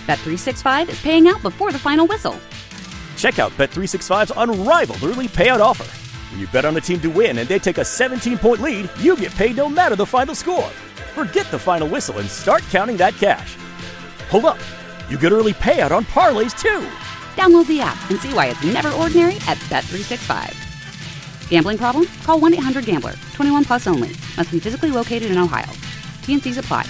Bet365 is paying out before the final whistle. Check out Bet365's unrivaled early payout offer. When you bet on a team to win and they take a 17-point lead, you get paid no matter the final score. Forget the final whistle and start counting that cash. Hold up. You get early payout on parlays, too. Download the app and see why it's never ordinary at Bet365. Gambling problem? Call 1-800-GAMBLER. 21 plus only. Must be physically located in Ohio. T&Cs apply.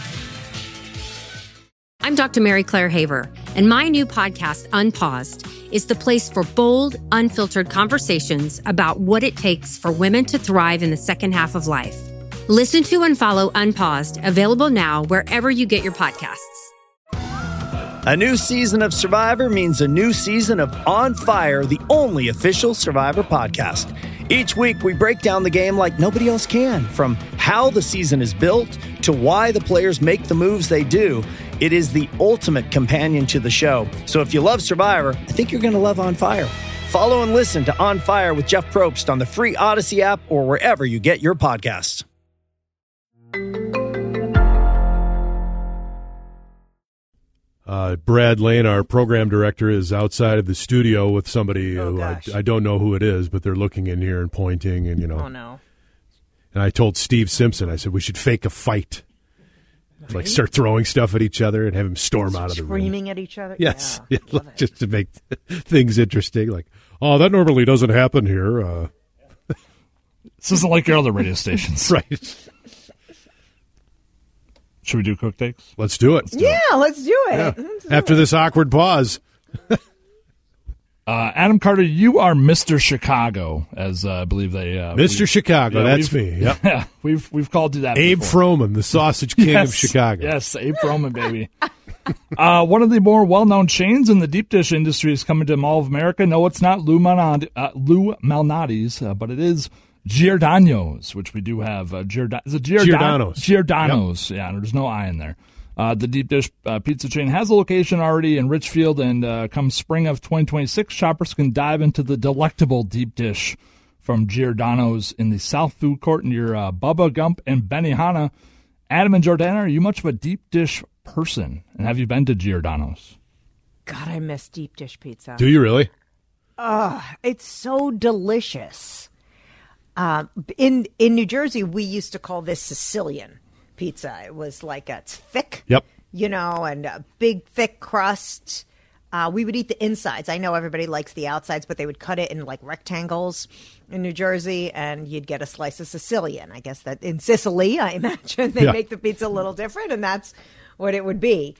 I'm Dr. Mary Claire Haver, and my new podcast, Unpaused, is the place for bold, unfiltered conversations about what it takes for women to thrive in the second half of life. Listen to and follow Unpaused, available now wherever you get your podcasts. A new season of Survivor means a new season of On Fire, the only official Survivor podcast. Each week, we break down the game like nobody else can, from how the season is built to why the players make the moves they do. It is the ultimate companion to the show. So if you love Survivor, I think you're going to love On Fire. Follow and listen to On Fire with Jeff Probst on the free Odyssey app or wherever you get your podcasts. Brad Lane, our program director, is outside of the studio with somebody who I don't know who it is, but they're looking in here and pointing, and Oh no! And I told Steve Simpson, I said we should fake a fight, like start throwing stuff at each other and have him storm out of the room, screaming at each other. Yes, yeah, just to make things interesting. Like, oh, that normally doesn't happen here. This isn't like your other radio stations, right? Should we do quick takes? Let's do it. Let's do it. Yeah. After this awkward pause. Adam Carter, you are Mr. Chicago, as I believe they... Mr. Chicago, that's me. Yep. Yeah, we've called you that Abe before. Froman, the sausage king of Chicago. Yes, Abe Froman, baby. One of the more well-known chains in the deep dish industry is coming to Mall of America. No, it's not Lou Malnati's, but it is Giordano's, which we do have. Is it Giordano's. Giordano's, yep. Yeah, there's no I in there. The deep dish pizza chain has a location already in Richfield, and come spring of 2026, shoppers can dive into the delectable deep dish from Giordano's in the South Food Court near Bubba Gump and Benihana. Adam and Jordana, are you much of a deep dish person? And have you been to Giordano's? God, I miss deep dish pizza. Do you really? It's so delicious. In New Jersey, we used to call this Sicilian pizza. It was like it's thick, yep, and a big thick crust. We would eat the insides. I know everybody likes the outsides, but they would cut it in like rectangles in New Jersey, and you'd get a slice of Sicilian. I guess that in Sicily, I imagine they make the pizza a little different, and that's what it would be.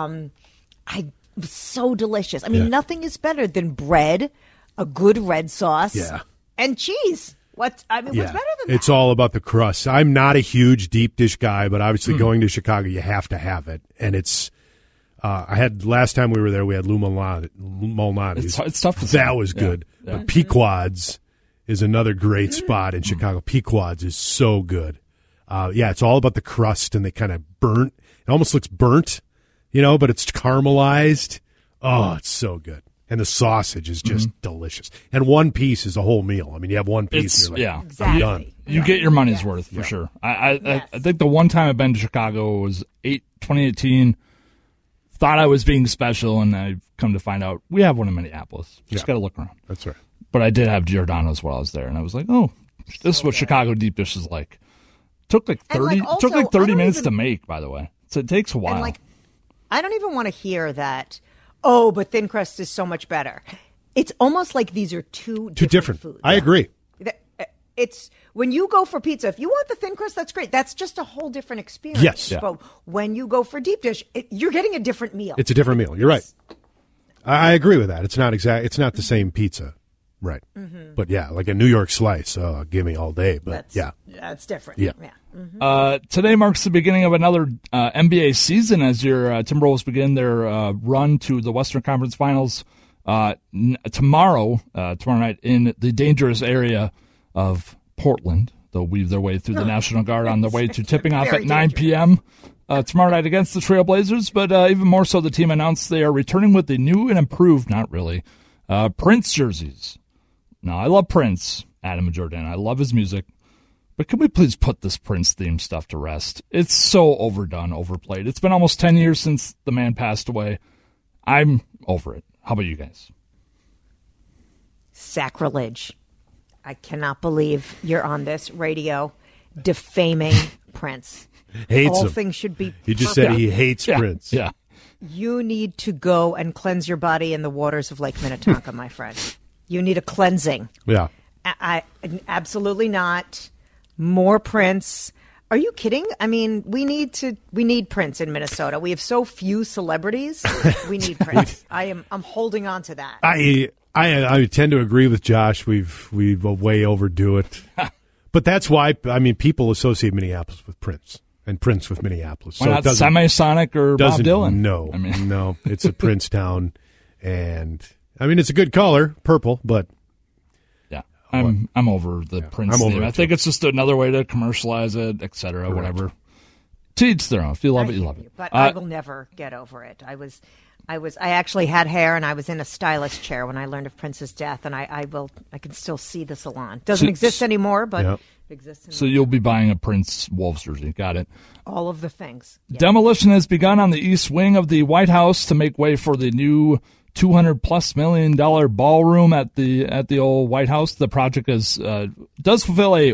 So delicious. I mean, nothing is better than bread, a good red sauce, and cheese. What's better than that? It's all about the crust. I'm not a huge deep dish guy, but obviously going to Chicago, you have to have it. And it's, I had, last time we were there, we had Lou Malnati's. It's tough to say. That was good. Yeah. But Pequod's is another great spot in Chicago. Pequod's is so good. It's all about the crust, and they kind of burnt. It almost looks burnt, but it's caramelized. Oh, it's so good. And the sausage is just delicious. And one piece is a whole meal. I mean, you have one piece, and you're like, exactly. I'm done. You get your money's worth, for sure. I think the one time I've been to Chicago was 2018. Thought I was being special, and I've come to find out we have one in Minneapolis. Just got to look around. That's right. But I did have Giordano's while I was there, and I was like, oh, this is what Chicago deep dish is like. Took like 30 minutes to make, by the way. So it takes a while. And I don't even want to hear that. Oh, but thin crust is so much better. It's almost like these are two different foods. I agree. It's when you go for pizza, if you want the thin crust, that's great. That's just a whole different experience. Yes. Yeah. But when you go for deep dish, you're getting a different meal. It's a different meal. You're right. I agree with that. It's not It's not the same pizza. Right. Mm-hmm. But like a New York slice, give me all day. But that's different. Yeah. Mm-hmm. Today marks the beginning of another NBA season as your Timberwolves begin their run to the Western Conference Finals tomorrow night in the dangerous area of Portland. They'll weave their way through the National Guard on their way to tipping off at 9 p.m. Tomorrow night against the Trailblazers. But even more so, the team announced they are returning with the new and improved, not really, Prince jerseys. Now, I love Prince, Adam and Jordan. I love his music. But can we please put this Prince theme stuff to rest? It's so overdone, overplayed. It's been almost 10 years since the man passed away. I'm over it. How about you guys? Sacrilege. I cannot believe you're on this radio defaming Prince. Hates All him. things should be He just perfect. said he hates Prince. Yeah. You need to go and cleanse your body in the waters of Lake Minnetonka, my friend. You need a cleansing. Yeah. I absolutely not. More Prince. Are you kidding? I mean, we need Prince in Minnesota. We have so few celebrities. We need Prince. I'm holding on to that. I tend to agree with Josh. We've way overdo it. But that's why, I mean, people associate Minneapolis with Prince and Prince with Minneapolis. Why not Semisonic or Bob Dylan? No, I mean, no, it's a Prince town, and I mean it's a good color, purple, but yeah, I'm over the Prince I'm over theme. it I think too. it's just another way to commercialize it, etc. Whatever. To each their own. If you love it, you love it. But I will never get over it. I actually had hair, and I was in a stylist chair when I learned of Prince's death, and I can still see the salon. Doesn't exist anymore, but Yep. it exists in So you'll be buying a Prince Wolves jersey. Got it. all of the things. Yeah. Demolition has begun on the east wing of the White House to make way for the new $200+ million ballroom at the old White House. The project does fulfill a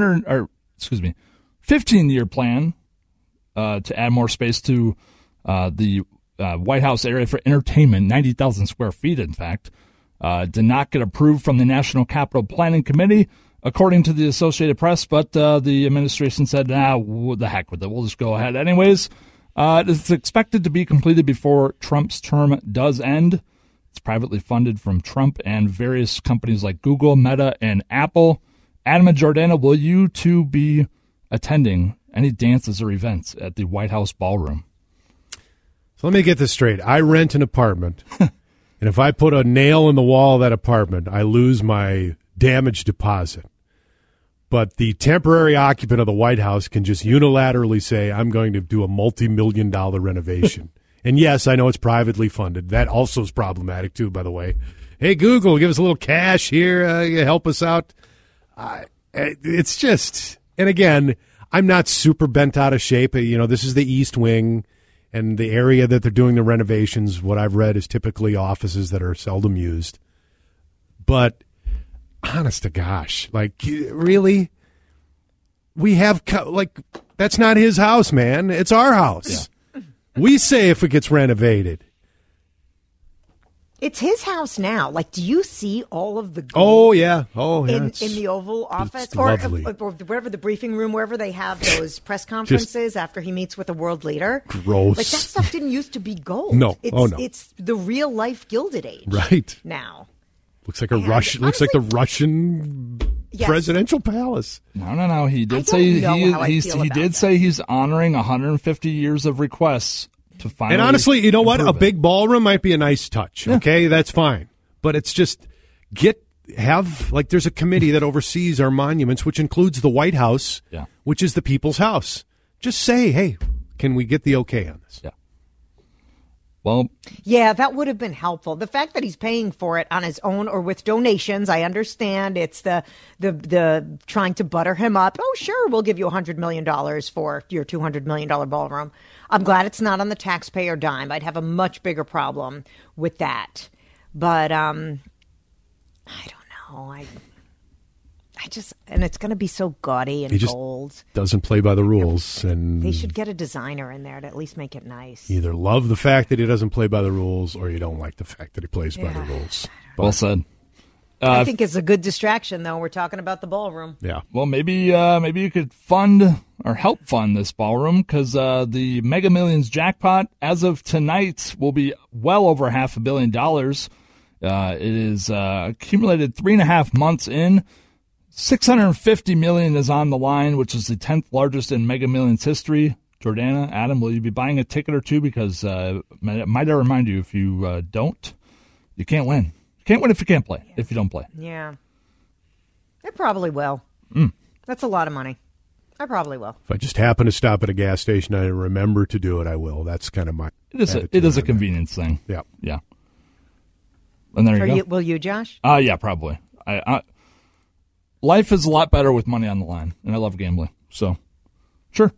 15-year plan to add more space to the White House area for entertainment, 90,000 square feet, in fact. Did not get approved from the National Capital Planning Committee, according to the Associated Press, but the administration said, the heck with it. We'll just go ahead anyways. It's expected to be completed before Trump's term does end. It's privately funded from Trump and various companies like Google, Meta, and Apple. Adam and Jordana, will you two be attending any dances or events at the White House ballroom? So let me get this straight. I rent an apartment, and if I put a nail in the wall of that apartment, I lose my damage deposit. But the temporary occupant of the White House can just unilaterally say, I'm going to do a multi-million-dollar renovation. And yes, I know it's privately funded. That also is problematic, too, by the way. Hey, Google, give us a little cash here. You help us out. It's just, and again, I'm not super bent out of shape. You know, this is the East Wing, and the area that they're doing the renovations, what I've read is typically offices that are seldom used. But honest to gosh, like, really? We have, like, that's not his house, man. It's our house. Yeah. We say if it gets renovated. It's his house now. Like, do you see all of the gold Oh, yeah. in the Oval Office? It's Or lovely. wherever the briefing room, wherever they have those press conferences after he meets with a world leader. Gross. Like, that stuff didn't used to be gold. No. It's, Oh, no. It's the real life Gilded Age. Right. Now. Looks like a Russian. Looks like the Russian Yes. presidential palace. No. He did I say don't know how I feel he about did that. say he's honoring 150 years of requests to finally. And honestly, you know what? A improve it. big ballroom might be a nice touch. Okay, that's fine. But it's just there's a committee that oversees our monuments, which includes the White House, which is the people's house. Just say, hey, can we get the okay on this? Yeah. Well, Yeah, that would have been helpful. The fact that he's paying for it on his own or with donations, I understand. It's the trying to butter him up. Oh, sure, we'll give you $100 million for your $200 million ballroom. I'm glad it's not on the taxpayer dime. I'd have a much bigger problem with that. But I don't know. I just, and it's going to be so gaudy and He just gold. doesn't play by the rules, and They should get a designer in there to at least make it nice. you either love the fact that he doesn't play by the rules, or you don't like the fact that he plays by the rules. But, well said. I think it's a good distraction, though. We're talking about the ballroom. yeah. Well, maybe you could fund or help fund this ballroom because the Mega Millions jackpot as of tonight will be well over $500 million. It is accumulated 3.5 months in. $650 million is on the line, which is the 10th largest in Mega Millions history. Jordana, Adam, will you be buying a ticket or two? Because might I remind you, if you don't, you can't win. You can't win if you can't play. If you don't play, Yeah. I probably will. That's a lot of money. I probably will. If I just happen to stop at a gas station and I remember to do it, I will. That's kind of my it is attitude a on that. convenience thing. Yeah. Yeah. And there you go. Will you, Josh? Yeah, probably. life is a lot better with money on the line, and I love gambling. So, sure.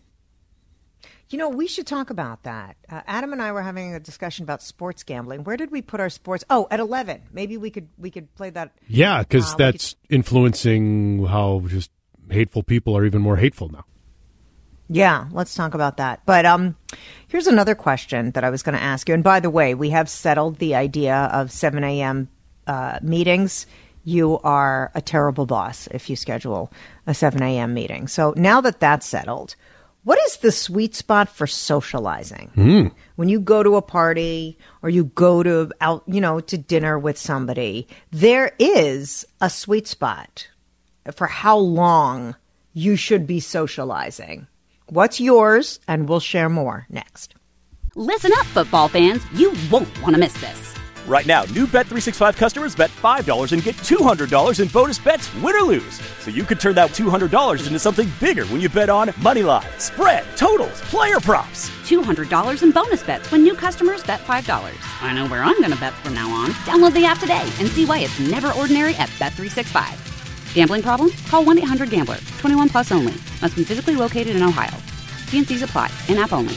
We should talk about that. Adam and I were having a discussion about sports gambling. Where did we put our sports? Oh, at 11. Maybe we could play that. Yeah, because that's influencing how just hateful people are even more hateful now. Yeah, let's talk about that. But here's another question that I was going to ask you. And by the way, we have settled the idea of 7 a.m. Meetings. You are a terrible boss if you schedule a 7 a.m. meeting. So now that that's settled, what is the sweet spot for socializing? When you go to a party or you go to to dinner with somebody, there is a sweet spot for how long you should be socializing. What's yours? And we'll share more next. Listen up, football fans. You won't want to miss this. Right now, new Bet365 customers bet $5 and get $200 in bonus bets, win or lose. So you could turn that $200 into something bigger when you bet on money line, spread, totals, player props. $200 in bonus bets when new customers bet $5. I know where I'm going to bet from now on. Download the app today and see why it's never ordinary at Bet365. Gambling problem? Call 1-800-GAMBLER. 21 plus only. Must be physically located in Ohio. T&Cs apply. In-app only.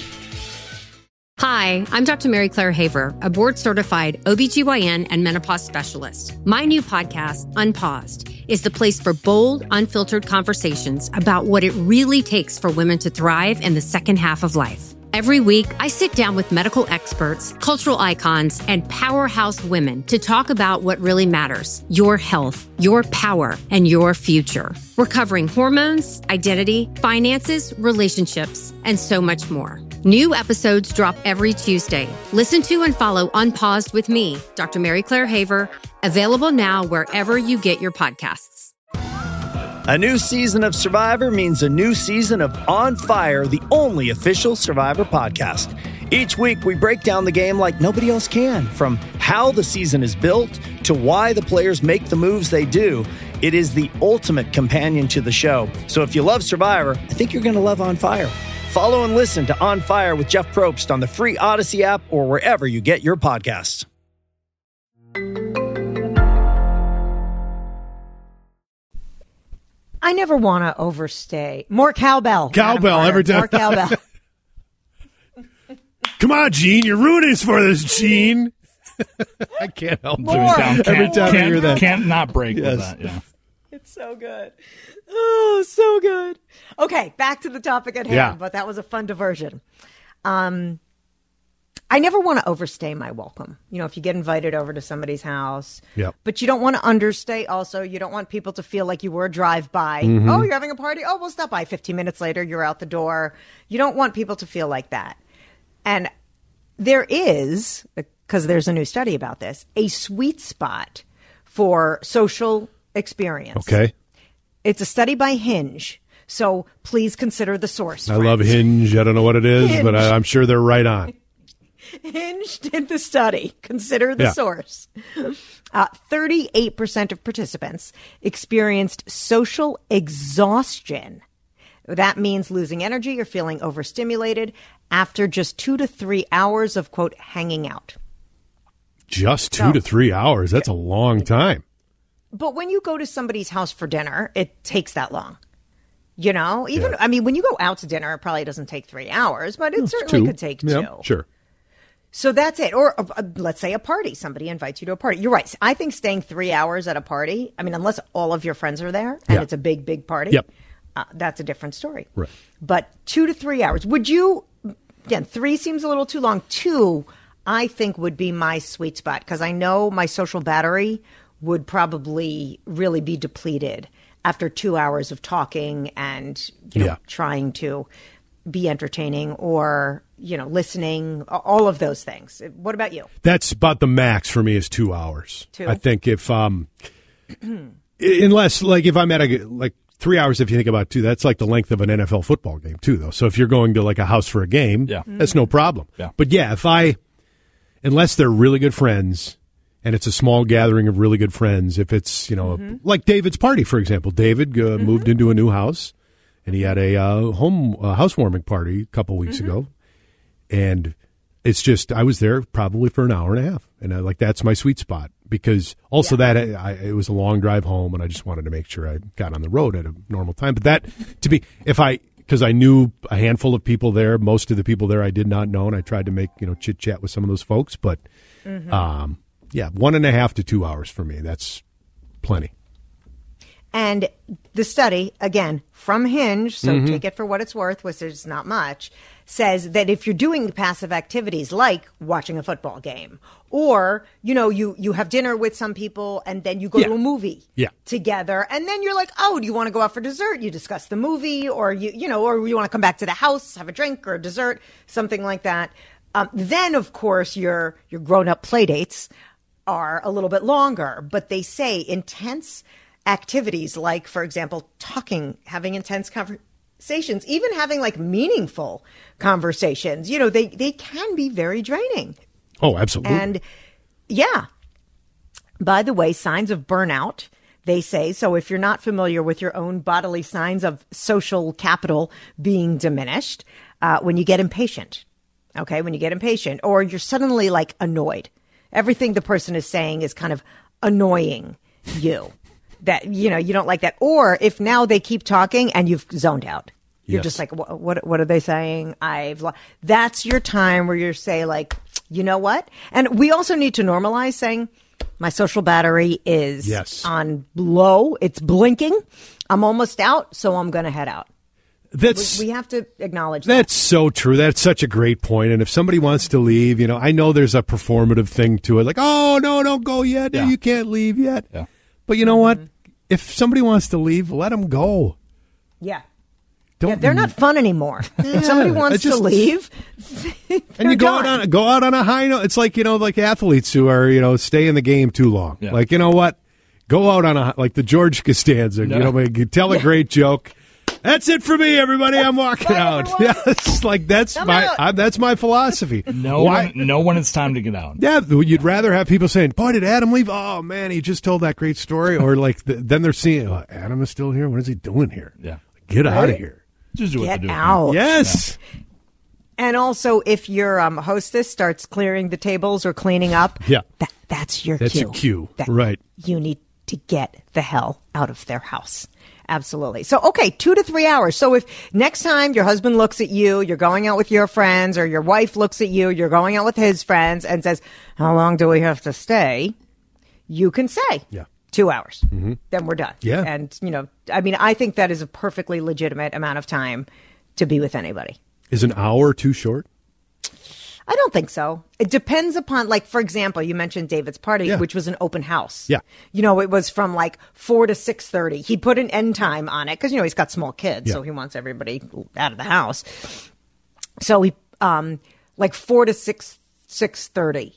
Hi, I'm Dr. Mary Claire Haver, a board-certified OBGYN and menopause specialist. My new podcast, Unpaused, is the place for bold, unfiltered conversations about what it really takes for women to thrive in the second half of life. Every week, I sit down with medical experts, cultural icons, and powerhouse women to talk about what really matters: your health, your power, and your future. We're covering hormones, identity, finances, relationships, and so much more. New episodes drop every Tuesday. Listen to and follow Unpaused with me, Dr. Mary Claire Haver, available now wherever you get your podcasts. A new season of Survivor means a new season of On Fire, the only official Survivor podcast. Each week, we break down the game like nobody else can, from how the season is built to why the players make the moves they do. It is the ultimate companion to the show. So if you love Survivor, I think you're going to love On Fire. Follow and listen to On Fire with Jeff Probst on the free Odyssey app or wherever you get your podcasts. I never want to overstay. More cowbell. Cowbell every time. More cowbell. Come on, Gene. You're ruining us for this, Gene. I can't help it. Every time I hear that. Can't not break with that. Yeah. It's so good. Oh, so good. Okay, back to the topic at hand, Yeah. But that was a fun diversion. I never want to overstay my welcome. If you get invited over to somebody's house, Yep. but you don't want to understay also. You don't want people to feel like you were a drive-by. Mm-hmm. Oh, you're having a party? Oh, we'll stop by. 15 minutes later, you're out the door. You don't want people to feel like that. And there is, because there's a new study about this, a sweet spot for social experience. Okay. It's a study by Hinge, so please consider the source. I love Hinge. I don't know what it is, Hinge. but I'm sure they're right on. Hinge did the study. Consider the source. 38% of participants experienced social exhaustion. That means losing energy or feeling overstimulated after just 2 to 3 hours of, quote, hanging out. Just 2 to 3 hours. That's a long time. But when you go to somebody's house for dinner, it takes that long. I mean, when you go out to dinner, it probably doesn't take 3 hours, but it certainly could take 2. Yeah, sure. So that's it. Or let's say a party. Somebody invites you to a party. You're right. I think staying 3 hours at a party, I mean, unless all of your friends are there and it's a big, big party, that's a different story. Right. But 2 to 3 hours. Would you, again, 3 seems a little too long. 2, I think, would be my sweet spot because I know my social battery would probably really be depleted after 2 hours of talking and trying to be entertaining or listening, all of those things. What about you? That's about the max for me is 2 hours. 2? I think if unless if I'm at 3 hours, if you think about it, too, that's like the length of an NFL football game too, though. So if you're going to a house for a game, that's no problem. Yeah. But unless they're really good friends. And it's a small gathering of really good friends. If it's, like David's party, for example. David moved into a new house, and he had a housewarming party a couple weeks ago. And It's just I was there probably for an hour and a half, and that's my sweet spot because also it was a long drive home, and I just wanted to make sure I got on the road at a normal time. But that to me, because I knew a handful of people there, most of the people there I did not know, and I tried to make chit chat with some of those folks. But 1.5 to 2 hours for me, that's plenty. And the study, again, from Hinge, so take it for what it's worth, which is not much, says that if you're doing passive activities like watching a football game or, you have dinner with some people and then you go to a movie together and then you're like, oh, do you want to go out for dessert? You discuss the movie or, or you want to come back to the house, have a drink or a dessert, something like that. Then, of course, your grown-up play dates are a little bit longer, but they say intense activities like, for example, talking, having intense conversations, even having like meaningful conversations, they can be very draining. Oh, absolutely. And by the way, signs of burnout, they say, so if you're not familiar with your own bodily signs of social capital being diminished, when you get impatient, or you're suddenly like annoyed, everything the person is saying is kind of annoying you. That, you don't like that. Or if now they keep talking and you've zoned out. You're just like, what are they saying? That's your time where you say like, you know what? And we also need to normalize saying my social battery is on low. It's blinking. I'm almost out. So I'm going to head out. We have to acknowledge that. That's so true. That's such a great point. And if somebody wants to leave, I know there's a performative thing to it. Like, oh, no, don't go yet. No, you can't leave yet. Yeah. But you know what? If somebody wants to leave, let them go. Yeah. They're not fun anymore. If somebody wants to leave, and you go out on a high note. It's like, like athletes who are, stay in the game too long. Yeah. Like, you know what? Go out on like the George Costanza, tell a great joke. That's it for me, everybody. I'm walking out. Yes, like that's my philosophy. Know when it's time to get out. Yeah, you'd rather have people saying, "Boy, did Adam leave? Oh man, he just told that great story," or like then they're seeing, oh, "Adam is still here. What is he doing here? Yeah, get out of here. Just do get out." Yes. Yeah. And also, if your hostess starts clearing the tables or cleaning up, that's your cue. That's your cue, right? You need to get the hell out of their house. Absolutely. So, okay, 2 to 3 hours. So if next time your husband looks at you, you're going out with your friends, or your wife looks at you, you're going out with his friends and says, how long do we have to stay? You can say 2 hours. Mm-hmm. Then we're done. Yeah. And, I think that is a perfectly legitimate amount of time to be with anybody. Is an hour too short? I don't think so. It depends upon, like, for example, you mentioned David's party, which was an open house. Yeah. It was from like 4 to 6:30. He put an end time on it because, he's got small kids, so he wants everybody out of the house. So he, like 4 to 6:30.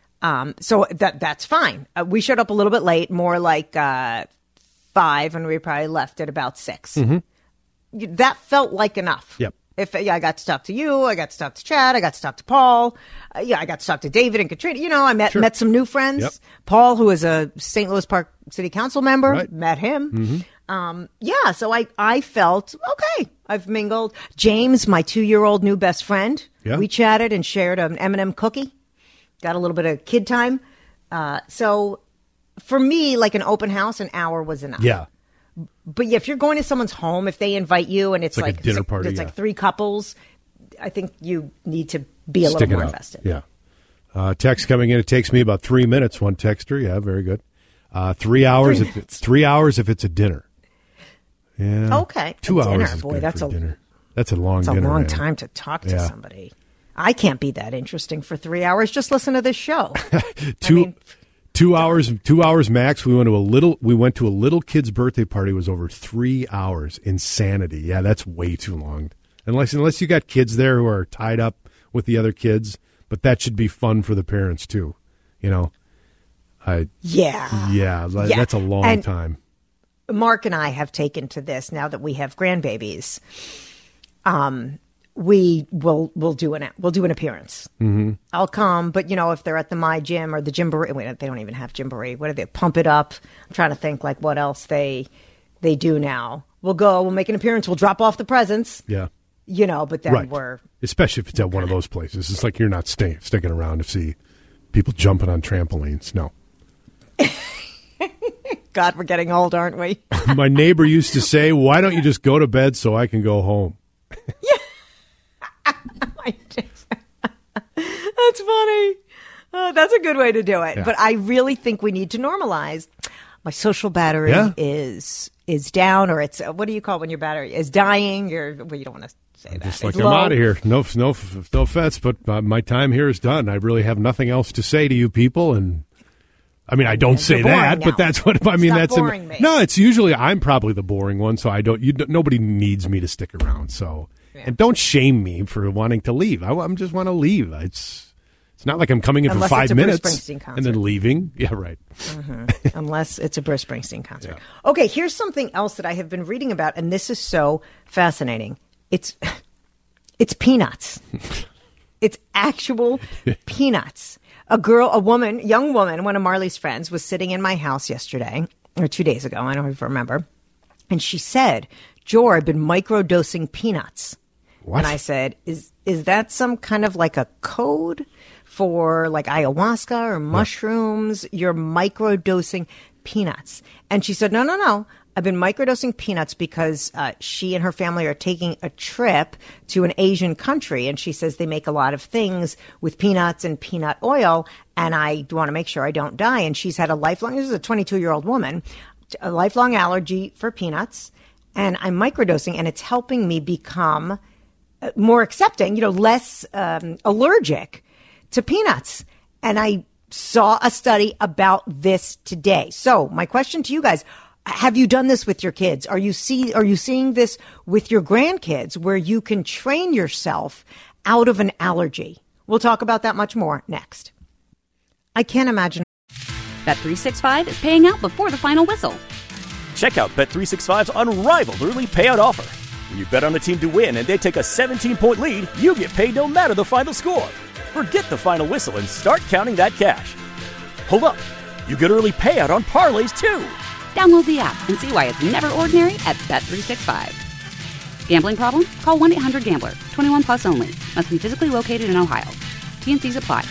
So that's fine. We showed up a little bit late, more like 5, and we probably left at about 6. Mm-hmm. That felt like enough. Yep. I got to talk to you, I got to talk to Chad, I got to talk to Paul, I got to talk to David and Katrina. I met some new friends. Yep. Paul, who is a St. Louis Park City Council member, met him. Mm-hmm. So I felt, okay, I've mingled. James, my 2-year-old new best friend, we chatted and shared an M&M cookie, got a little bit of kid time. So for me, like an open house, an hour was enough. Yeah. But if you're going to someone's home, if they invite you and it's like a dinner party, it's like 3 couples, I think you need to be a little more invested. Yeah. Text coming in. It takes me about 3 minutes. One texter. Yeah, very good. 3 hours. 3 minutes. 3 hours if it's a dinner. Yeah. Okay. 2 hours. Dinner. Boy, that's a dinner. That's a long dinner. It's a long man. time to talk to somebody. I can't be that interesting for 3 hours. Just listen to this show. 2 hours. 2 hours max. We went to a little kid's birthday party. It was over 3 hours. Insanity. Yeah, that's way too long. Unless you got kids there who are tied up with the other kids, but that should be fun for the parents too. That's a long time. Mark and I have taken to this now that we have grandbabies. We will do an appearance. Mm-hmm. I'll come, but if they're at the My Gym or the Gymboree, they don't even have Gymboree. What do they pump it up? I'm trying to think like what else they do now. We'll go. We'll make an appearance. We'll drop off the presents. Yeah. but then Right. we're... Especially if it's at one of those places. It's like you're not sticking around to see people jumping on trampolines. No. God, we're getting old, aren't we? My neighbor used to say, why don't you just go to bed so I can go home? That's funny. That's a good way to do it. Yeah. But I really think we need to normalize. My social battery is down, or it's what do you call it when your battery is dying? You don't want to say that. Just like It's I'm low. out of here. No offense, but my time here is done. I really have nothing else to say to you people. And I mean, I don't say you're boring that, now. but that's what I mean. Stop That's boring me. No, it's usually I'm probably the boring one, so nobody needs me to stick around. So and don't shame me for wanting to leave. I just want to leave. It's not like I'm coming in Unless for 5 it's a Bruce minutes Springsteen concert. and then leaving. Yeah, right. Unless it's a Bruce Springsteen concert. Yeah. Okay, here's something else that I have been reading about, and this is so fascinating. It's peanuts. It's actual peanuts. Young woman, one of Marley's friends, was sitting in my house yesterday, or 2 days ago, I don't even remember, and she said, Jor, I've been microdosing peanuts. What? And I said, is that some kind of like a code for like ayahuasca or mushrooms? You're microdosing peanuts. And she said, no. I've been microdosing peanuts because she and her family are taking a trip to an Asian country. And she says they make a lot of things with peanuts and peanut oil. And I want to make sure I don't die. And she's had this is a 22-year-old woman, a lifelong allergy for peanuts. And I'm microdosing, and it's helping me become more accepting, less allergic to peanuts. And I saw a study about this today. So my question to you guys, have you done this with your kids? Are you seeing this with your grandkids where you can train yourself out of an allergy? We'll talk about that much more next. I can't imagine. Bet365 is paying out before the final whistle. Check out Bet365's unrivaled early payout offer. When you bet on a team to win and they take a 17-point lead, you get paid no matter the final score. Forget the final whistle and start counting that cash. Hold up. You get early payout on parlays, too. Download the app and see why it's never ordinary at Bet365. Gambling problem? Call 1-800-GAMBLER. 21 plus only. Must be physically located in Ohio. T&Cs apply.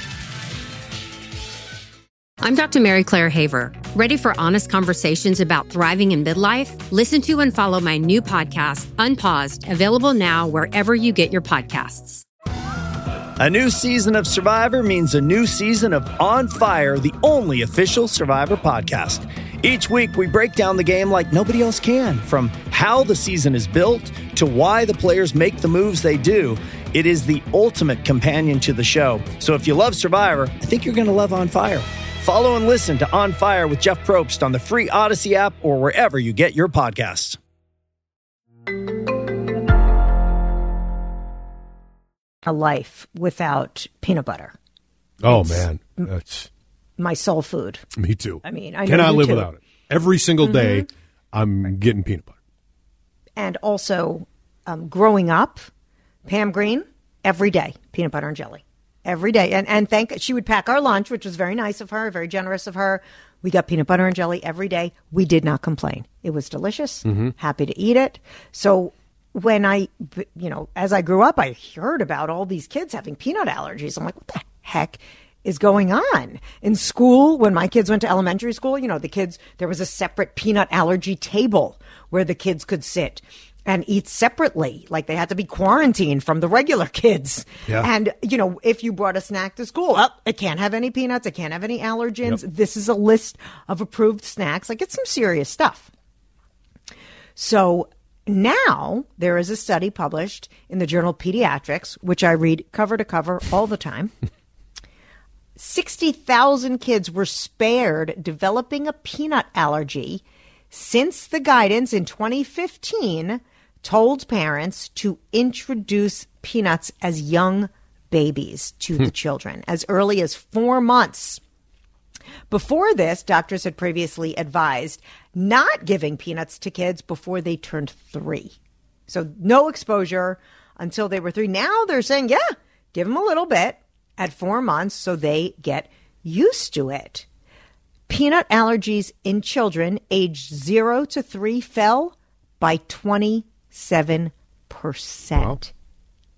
I'm Dr. Mary Claire Haver. Ready for honest conversations about thriving in midlife? Listen to and follow my new podcast, Unpaused, available now wherever you get your podcasts. A new season of Survivor means a new season of On Fire, the only official Survivor podcast. Each week, we break down the game like nobody else can, from how the season is built to why the players make the moves they do. It is the ultimate companion to the show. So if you love Survivor, I think you're going to love On Fire. Follow and listen to On Fire with Jeff Probst on the free Odyssey app or wherever you get your podcasts. A life without peanut butter. Oh, man. That's My soul food. me too. I mean, I know cannot you live too. without it. Every single day, I'm getting peanut butter. And also, growing up, Pam Green, every day, peanut butter and jelly. Every day. And she would pack our lunch, which was very nice of her, very generous of her. We got peanut butter and jelly every day. We did not complain. It was delicious. Happy to eat it. So when as I grew up, I heard about all these kids having peanut allergies. I'm like, what the heck is going on? In school, when my kids went to elementary school, there was a separate peanut allergy table where the kids could sit and eat separately. Like they had to be quarantined from the regular kids. Yeah. And, if you brought a snack to school, it can't have any peanuts. It can't have any allergens. Yep. This is a list of approved snacks. Like it's some serious stuff. So now there is a study published in the journal Pediatrics, which I read cover to cover all the time. 60,000 kids were spared developing a peanut allergy since the guidance in 2015 told parents to introduce peanuts as young babies to the children as early as 4 months. Before this, doctors had previously advised not giving peanuts to kids before they turned 3. So no exposure until they were 3. Now they're saying, give them a little bit at 4 months so they get used to it. Peanut allergies in children aged 0 to 3 fell by 27%. Wow.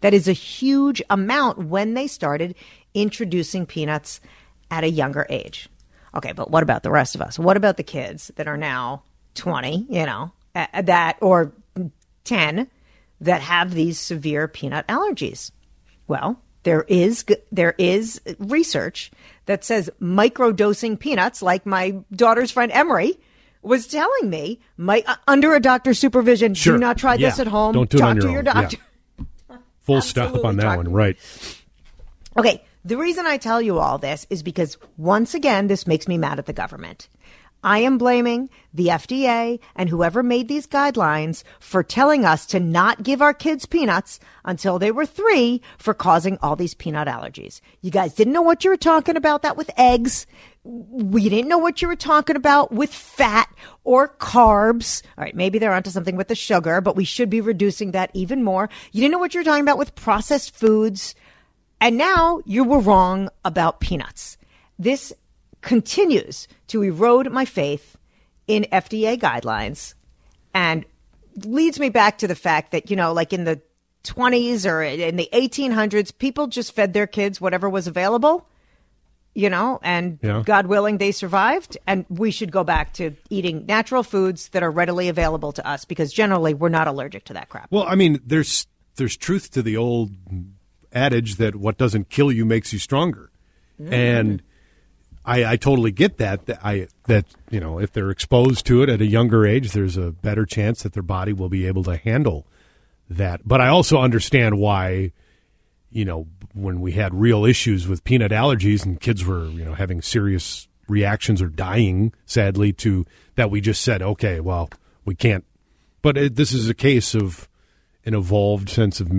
That is a huge amount when they started introducing peanuts at a younger age. Okay, but what about the rest of us? What about the kids that are now 20, that or 10 that have these severe peanut allergies? Well, there is research that says microdosing peanuts, like my daughter's friend Emery was telling me, under a doctor's supervision, sure. Do not try this at home. Don't do Talk it on to your your own. doctor. Yeah. Full stop on that one, right. Okay, the reason I tell you all this is because, once again, this makes me mad at the government. I am blaming the FDA and whoever made these guidelines for telling us to not give our kids peanuts until they were 3 for causing all these peanut allergies. You guys didn't know what you were talking about that with eggs. We didn't know what you were talking about with fat or carbs. All right, maybe they're onto something with the sugar, but we should be reducing that even more. You didn't know what you were talking about with processed foods. And now you were wrong about peanuts. This continues to erode my faith in FDA guidelines and leads me back to the fact that, like in the 20s or in the 1800s, people just fed their kids whatever was available, and God willing, they survived. And we should go back to eating natural foods that are readily available to us because generally we're not allergic to that crap. Well, I mean, there's truth to the old adage that what doesn't kill you makes you stronger. Mm-hmm. And I totally get that if they're exposed to it at a younger age, there's a better chance that their body will be able to handle that. But I also understand why, when we had real issues with peanut allergies and kids were, having serious reactions or dying, sadly, to that, we just said, okay, well, we can't. But this is a case of an evolved sense of,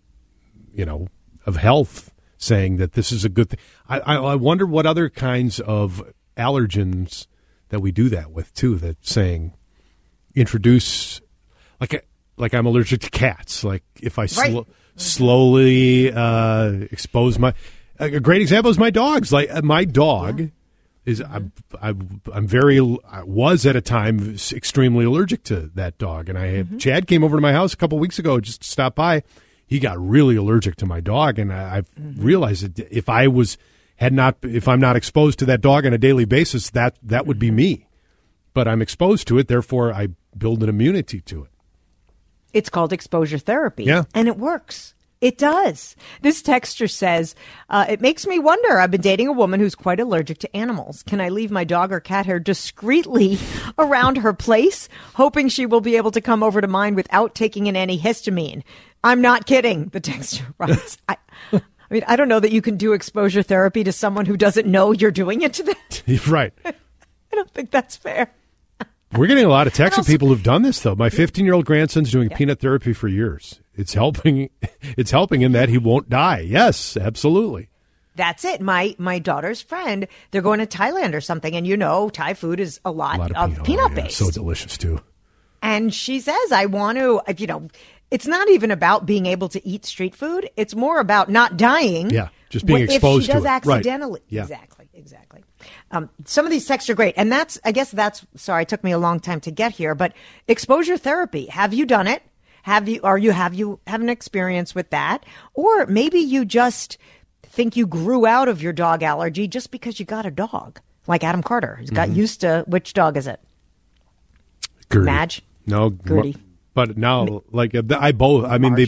of health, saying that this is a good thing. I wonder what other kinds of allergens that we do that with, too, that saying introduce, like I'm allergic to cats. Like if I slowly expose a great example is my dogs. Like my dog is, I was at a time extremely allergic to that dog. And Chad came over to my house a couple weeks ago just to stop by. He got really allergic to my dog, and I've realized that if I'm not exposed to that dog on a daily basis, that would be me. But I'm exposed to it, therefore I build an immunity to it. It's called exposure therapy, and it works. It does. This texter says, it makes me wonder. I've been dating a woman who's quite allergic to animals. Can I leave my dog or cat hair discreetly around her place, hoping she will be able to come over to mine without taking in any histamine? I'm not kidding, the texter writes. I mean, I don't know that you can do exposure therapy to someone who doesn't know you're doing it to them. Right. I don't think that's fair. We're getting a lot of texts of people who've done this, though. My 15-year-old grandson's doing peanut therapy for years. It's helping in that he won't die. Yes, absolutely. That's it. My daughter's friend, they're going to Thailand or something, and Thai food is a lot of peanut-based. So delicious, too. And she says, I want to, it's not even about being able to eat street food. It's more about not dying. Yeah, just being exposed to it. If she does accidentally. Right. Yeah. Exactly. Some of these texts are great. And sorry, it took me a long time to get here, but exposure therapy. Have you done it? Have you have an experience with that? Or maybe you just think you grew out of your dog allergy just because you got a dog, like Adam Carter. He's got used to, which dog is it? Gertie. Madge? No, Gertie. But now, both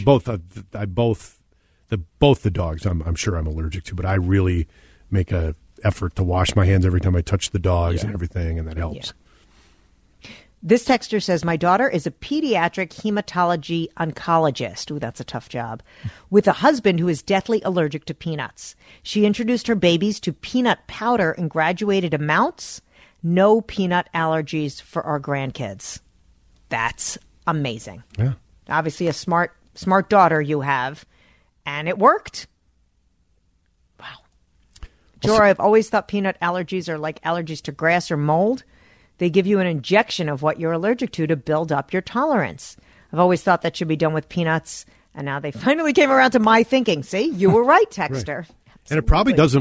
the dogs I'm sure I'm allergic to, but I really make a effort to wash my hands every time I touch the dogs and everything, and that helps. Yeah. This texter says, my daughter is a pediatric hematology oncologist. Ooh, that's a tough job. With a husband who is deathly allergic to peanuts. She introduced her babies to peanut powder in graduated amounts. No peanut allergies for our grandkids. That's amazing. Yeah. Obviously a smart daughter you have, and it worked. Wow. Jora, I've always thought peanut allergies are like allergies to grass or mold. They give you an injection of what you're allergic to build up your tolerance. I've always thought that should be done with peanuts, and now they finally came around to my thinking. See, you were right, texter. Right. And it probably doesn't.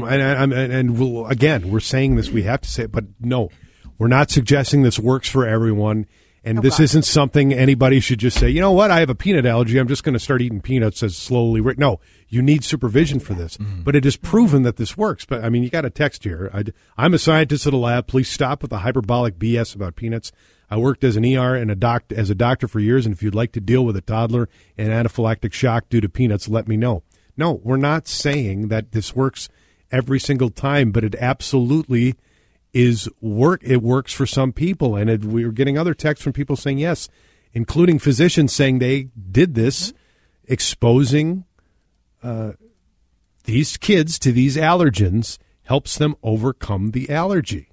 Again, we're saying this, we have to say it, but no, we're not suggesting this works for everyone. And this isn't something anybody should just say, you know what, I have a peanut allergy, I'm just going to start eating peanuts as slowly. No, you need supervision for this. But it is proven that this works. But, I mean, you got a text here. I'm a scientist at a lab. Please stop with the hyperbolic BS about peanuts. I worked as an ER and as a doctor for years, and if you'd like to deal with a toddler and anaphylactic shock due to peanuts, let me know. No, we're not saying that this works every single time, but it absolutely it works for some people, and we were getting other texts from people saying yes, including physicians saying they did this, exposing these kids to these allergens helps them overcome the allergy.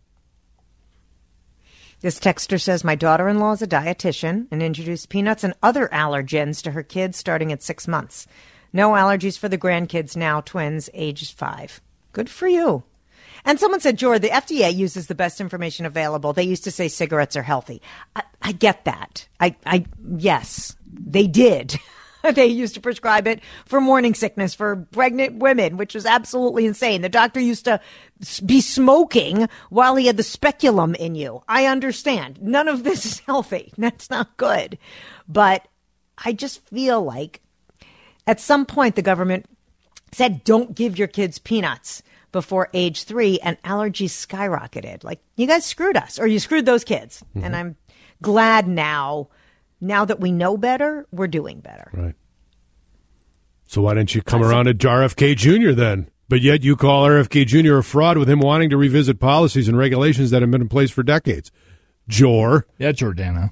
This texter says, my daughter-in-law is a dietitian and introduced peanuts and other allergens to her kids starting at 6 months. No allergies for the grandkids now, twins, aged 5. Good for you. And someone said, George, the FDA uses the best information available. They used to say cigarettes are healthy. I get that. Yes, they did. They used to prescribe it for morning sickness for pregnant women, which was absolutely insane. The doctor used to be smoking while he had the speculum in you. I understand. None of this is healthy. That's not good. But I just feel like at some point the government said, don't give your kids peanuts before age 3, and allergies skyrocketed. Like, you guys screwed us, or you screwed those kids. Mm-hmm. And I'm glad now that we know better, we're doing better. Right. So why didn't you come around to RFK Jr. then? But yet you call RFK Jr. a fraud with him wanting to revisit policies and regulations that have been in place for decades. Jor. Yeah, Jordana.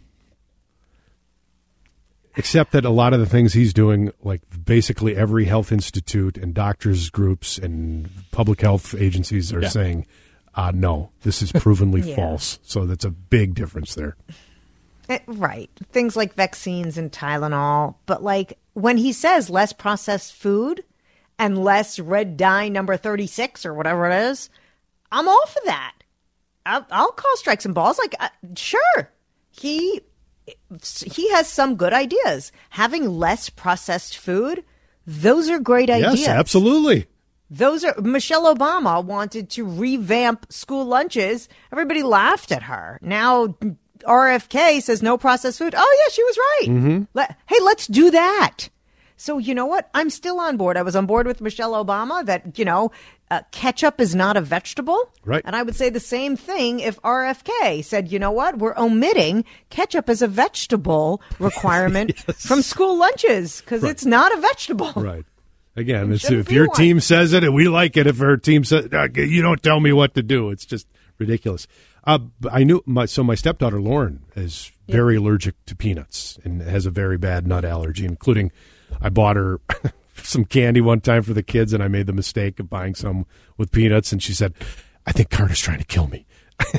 Except that a lot of the things he's doing, like basically every health institute and doctors groups and public health agencies are saying, no, this is provenly false. So that's a big difference there. Right. Things like vaccines and Tylenol. But like when he says less processed food and less red dye number 36 or whatever it is, I'm all for that. I'll call strikes and balls. Like, sure. He has some good ideas. Having less processed food, those are great ideas. Yes, absolutely. Michelle Obama wanted to revamp school lunches. Everybody laughed at her. Now RFK says no processed food. Oh, yeah, she was right. Mm-hmm. Hey, let's do that. So you know what? I'm still on board. I was on board with Michelle Obama that, ketchup is not a vegetable. Right. And I would say the same thing if RFK said, you know what? We're omitting ketchup as a vegetable requirement from school lunches because it's not a vegetable. Right. Again, if your team says it and we like it, if her team says, you don't tell me what to do. It's just ridiculous. I knew my stepdaughter Lauren is very allergic to peanuts and has a very bad nut allergy, including I bought her some candy one time for the kids, and I made the mistake of buying some with peanuts, and she said, I think Carter's trying to kill me.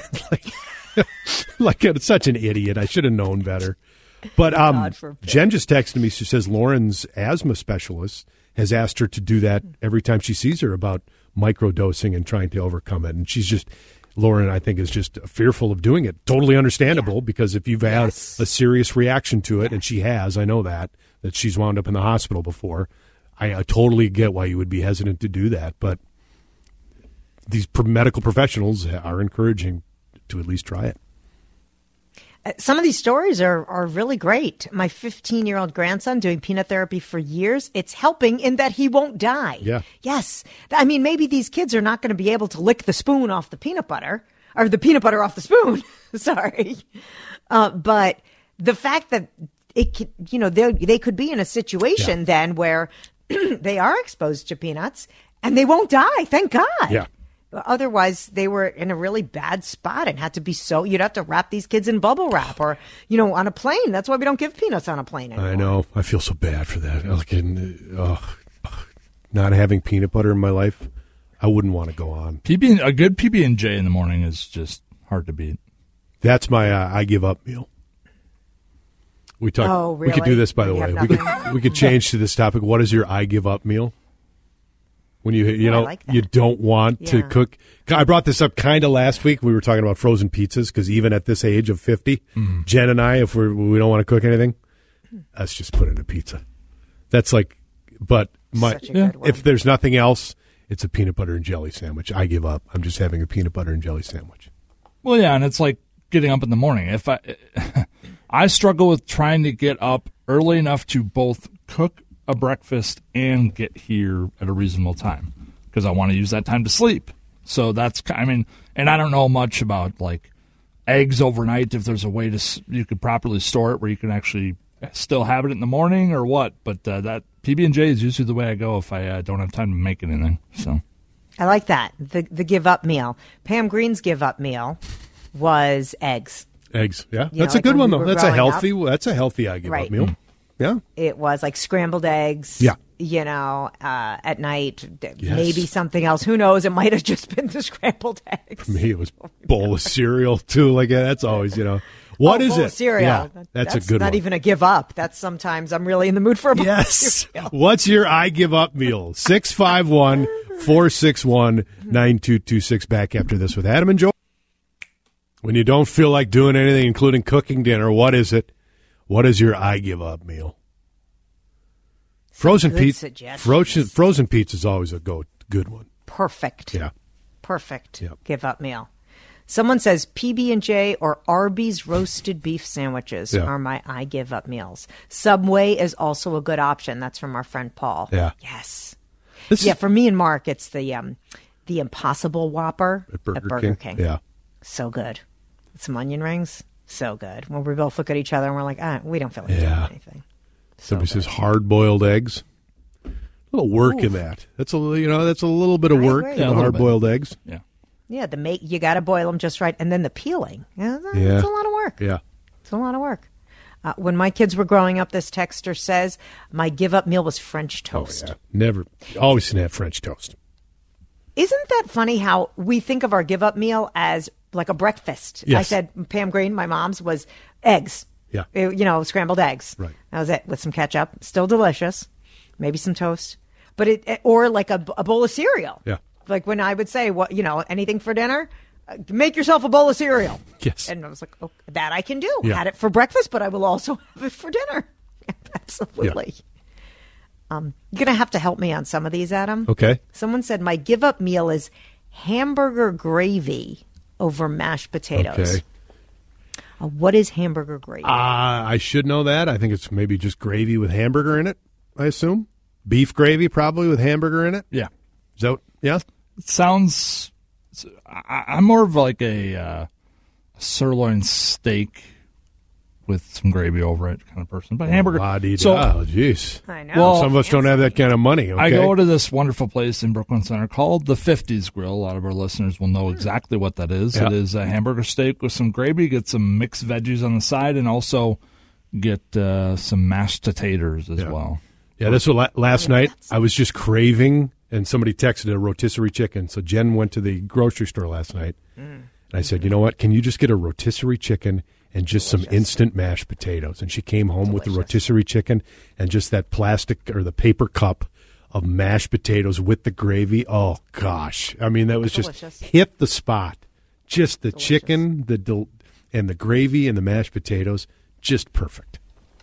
like I'm such an idiot. I should have known better. But Jen just texted me. She says Lauren's asthma specialist has asked her to do that every time she sees her about microdosing and trying to overcome it. And Lauren, I think, is just fearful of doing it. Totally understandable because if you've had a serious reaction to it, and she has, I know that she's wound up in the hospital before. I totally get why you would be hesitant to do that, but these medical professionals are encouraging to at least try it. Some of these stories are really great. My 15-year-old grandson doing peanut therapy for years. It's helping in that he won't die. Yeah. Yes. I mean, maybe these kids are not going to be able to lick the spoon off the peanut butter or the peanut butter off the spoon. Sorry. But the fact that it could, they could be in a situation then where they are exposed to peanuts and they won't die. Thank God. Yeah. Otherwise, they were in a really bad spot and had to be you'd have to wrap these kids in bubble wrap or, on a plane. That's why we don't give peanuts on a plane anymore. I know. I feel so bad for that. Not having peanut butter in my life, I wouldn't want to go on. A good PB&J in the morning is just hard to beat. That's my I give up meal. We talk. Oh, really? We could do this, by the way. We could change to this topic. What is your I give up meal? When you don't want to cook. I brought this up kind of last week. We were talking about frozen pizzas because even at this age of 50, Jen and I, if we don't want to cook anything, let's just put in a pizza. That's like, but if there's nothing else, it's a peanut butter and jelly sandwich. I give up. I'm just having a peanut butter and jelly sandwich. Well, yeah, and it's like getting up in the morning. If I struggle with trying to get up early enough to both cook a breakfast and get here at a reasonable time because I want to use that time to sleep. So that's, and I don't know much about like eggs overnight, if there's a way you could properly store it where you can actually still have it in the morning or what. But that PB&J is usually the way I go if I don't have time to make anything. So I like that. The give up meal. Pam Green's give up meal was eggs. Eggs, yeah. You That's know, a good like when one, we though. were That's a growing healthy. That's a healthy I give up Right. meal. Yeah. It was like scrambled eggs. Yeah. You know, at night, Yes. maybe something else. Who knows? It might have just been the scrambled eggs. For me, it was bowl of cereal too. Like that's always, What is bowl it? of cereal. Yeah, that's a good not one. even a give up. That's sometimes I'm really in the mood for a bowl of Yes. cereal. What's your I give up meal? 651-461-9226. Back after this with Adam and Joel. When you don't feel like doing anything, including cooking dinner, what is it? What is your I give up meal? Frozen good pizza. suggestions. Frozen pizza is always a good one. Perfect. Yeah. Perfect. Yep. Give up meal. Someone says PB&J or Arby's roasted beef sandwiches Yeah. are my I give up meals. Subway is also a good option. That's from our friend Paul. Yeah. Yes. This Yeah, is for me and Mark, it's the Impossible Whopper at Burger King. Yeah. So good. Some onion rings. So good. When we both look at each other and we're like, we don't feel like doing Yeah. anything. So Somebody good. says hard-boiled eggs. A little work in that. That's a little bit of I work. agree. Yeah, a The little bit. hard-boiled eggs. yeah. Yeah, you got to boil them just right. And then the peeling. Yeah. It's a lot of work. Yeah. It's a lot of work. When my kids were growing up, this texter says, my give-up meal was French toast. Oh, yeah. Never. Always can have French toast. Isn't that funny how we think of our give-up meal as like a breakfast? Yes. I said Pam Green, my mom's, was eggs. Yeah. Scrambled eggs. Right. That was it, with some ketchup. Still delicious. Maybe some toast. But or like a bowl of cereal. Yeah. Like when I would say, anything for dinner? Make yourself a bowl of cereal. Yes. And I was like, that I can do. Yeah. Had it for breakfast, but I will also have it for dinner. Absolutely. You're going to have to help me on some of these, Adam. Okay. Someone said my give-up meal is hamburger gravy over mashed potatoes. Okay. What is hamburger gravy? I should know that. I think it's maybe just gravy with hamburger in it, I assume. Beef gravy probably with hamburger in it. Yeah. Is that, yeah? It sounds. I'm more of like a sirloin steak with some gravy over it kind of person. But hamburger. So, jeez. I know. Well, some of us don't have that kind of money. Okay? I go to this wonderful place in Brooklyn Center called the 50s Grill. A lot of our listeners will know exactly what that is. Yeah. It is a hamburger steak with some gravy, get some mixed veggies on the side, and also get some mashed taters as well. Yeah, that's what last night I was just craving, and somebody texted a rotisserie chicken. So Jen went to the grocery store last night, and I said, you know what, can you just get a rotisserie chicken and just some instant mashed potatoes? And she came home with the rotisserie chicken and just that plastic or the paper cup of mashed potatoes with the gravy. Oh, gosh. I mean, that was just hit the spot. Just the chicken and the gravy and the mashed potatoes, just perfect.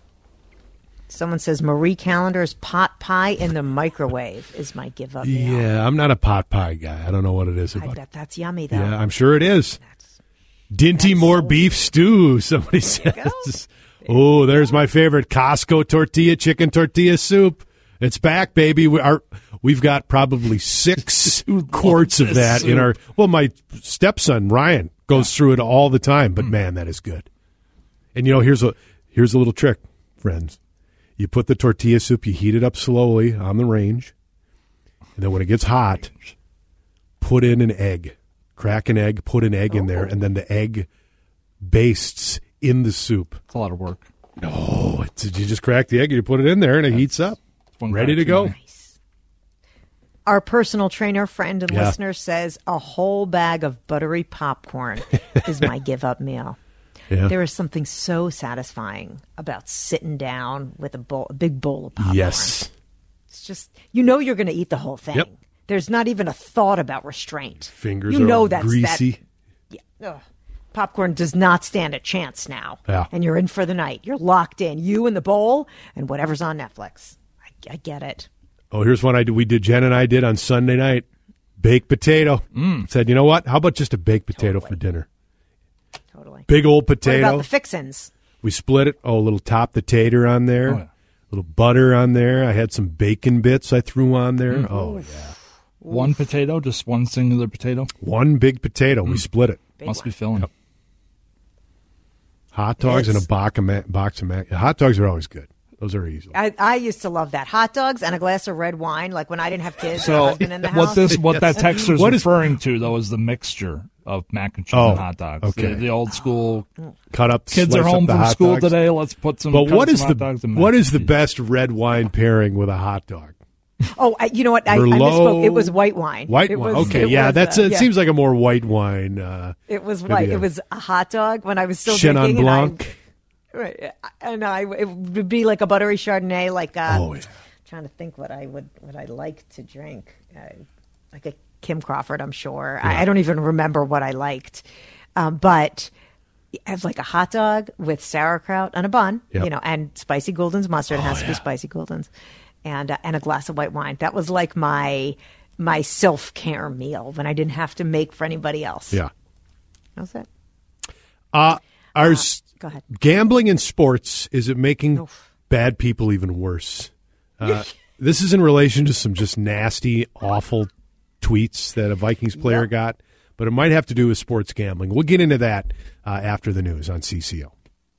Someone says Marie Callender's pot pie in the microwave is my give-up meal. Yeah, I'm not a pot pie guy. I don't know what it is I about. bet that's yummy, though. Yeah, I'm sure it is. Dinty Moore beef stew, somebody says. Oh, there's my favorite Costco tortilla, chicken tortilla soup. It's back, baby. We've got probably 6 quarts of that in our. Well, my stepson Ryan goes through it all the time, but man, that is good. And here's a little trick, friends. You put the tortilla soup, you heat it up slowly on the range, and then when it gets hot, put in an egg. Crack an egg, put an egg in there, and then the egg bastes in the soup. It's a lot of work. No, you just crack the egg and you put it in there, and it heats up. Ready to go. Nice. Our personal trainer friend and Yeah. listener says a whole bag of buttery popcorn is my give-up meal. Yeah. There is something so satisfying about sitting down with a big bowl of popcorn. Yes. It's just, you're going to eat the whole thing. Yep. There's not even a thought about restraint. Fingers you are know all that's greasy. Popcorn does not stand a chance now. Yeah. And you're in for the night. You're locked in. You and the bowl and whatever's on Netflix. I get it. Oh, here's one Jen and I did on Sunday night. Baked potato. Said, you know what? How about just a baked potato for dinner? Totally. Big old What potato. about the fixins? We split it. A little top the tater on there. Oh, yeah. A little butter on there. I had some bacon bits I threw on there. Oh, yeah. One potato, just one singular potato. One big potato. We split it. Must be filling. Yep. Hot dogs and a box of mac. Hot dogs are always good. Those are easy. I used to love that. Hot dogs and a glass of red wine, like when I didn't have kids and a So husband in the house. what that texter is referring to, though, is the mixture of mac and cheese and hot dogs. Okay. The old school. Cut up. Kids are slice home up the from hot school dogs. today. Let's put some. But what is hot dogs and mac what and is the cheese. best red wine pairing with a hot dog? Oh, you know what? I misspoke. It was white wine. White wine. Okay, yeah, it seems like a more white wine. It was white. It was a hot dog when I was still Chenin drinking. Blanc. It would be like a buttery Chardonnay. Like yeah. Trying to think what I like to drink. Like a Kim Crawford, I'm sure. Yeah. I don't even remember what I liked, but. I have like a hot dog with sauerkraut and a bun, and spicy Gulden's mustard. It has to be spicy Gulden's, and a glass of white wine. That was like my self-care meal when I didn't have to make for anybody else. Yeah, that's it. Go ahead. Gambling in sports, is it making bad people even worse? This is in relation to some just nasty, awful tweets that a Vikings player got. But it might have to do with sports gambling. We'll get into that after the news on CCO.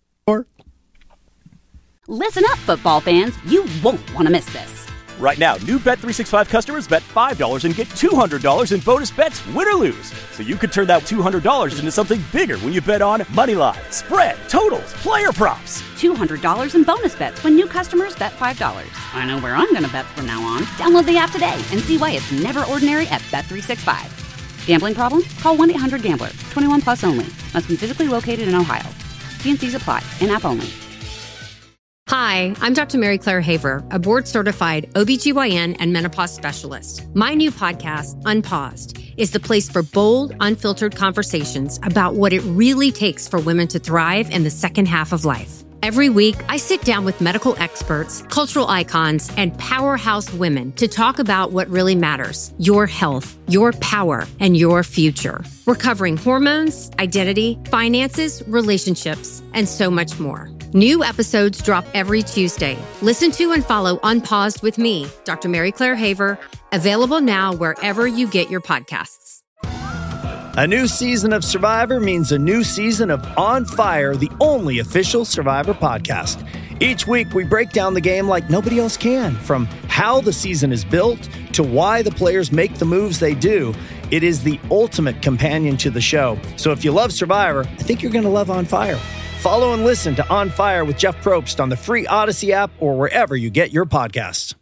Listen up, football fans. You won't want to miss this. Right now, new Bet365 customers bet $5 and get $200 in bonus bets, win or lose. So you could turn that $200 into something bigger when you bet on money line, spread, totals, player props. $200 in bonus bets when new customers bet $5. I know where I'm going to bet from now on. Download the app today and see why it's never ordinary at Bet365. Gambling problem? Call 1-800-GAMBLER. 21 plus only. Must be physically located in Ohio. T&Cs apply. In-app only. Hi, I'm Dr. Mary Claire Haver, a board-certified OBGYN and menopause specialist. My new podcast, Unpaused, is the place for bold, unfiltered conversations about what it really takes for women to thrive in the second half of life. Every week, I sit down with medical experts, cultural icons, and powerhouse women to talk about what really matters: your health, your power, and your future. We're covering hormones, identity, finances, relationships, and so much more. New episodes drop every Tuesday. Listen to and follow Unpaused with me, Dr. Mary Claire Haver, available now wherever you get your podcasts. A new season of Survivor means a new season of On Fire, the only official Survivor podcast. Each week, we break down the game like nobody else can, from how the season is built to why the players make the moves they do. It is the ultimate companion to the show. So if you love Survivor, I think you're going to love On Fire. Follow and listen to On Fire with Jeff Probst on the free Odyssey app or wherever you get your podcasts.